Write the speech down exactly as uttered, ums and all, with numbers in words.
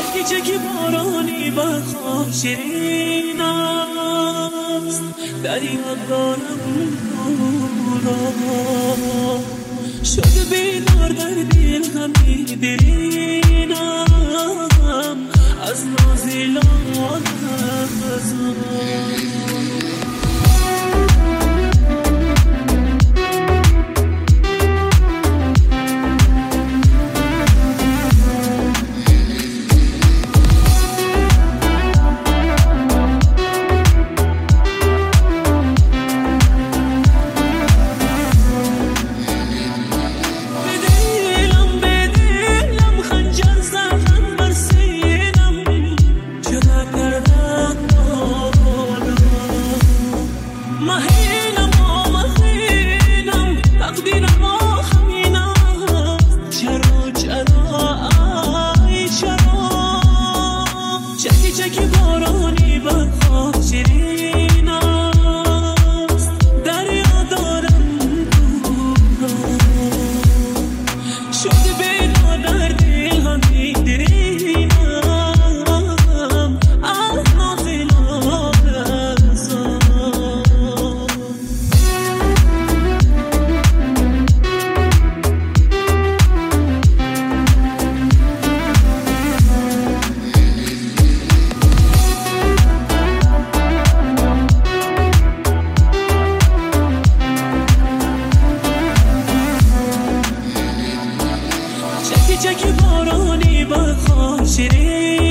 چکی چکی بارانی بخواه شیرین است دریا دارم را شده بیدار در دل همی درینم از نازیلان خزان چکی بارانی بخواه شیرین است دریا دارم تو را شده بینا در دل همی درینم از نازیلان خزان چکی بارانی بخواه شیرین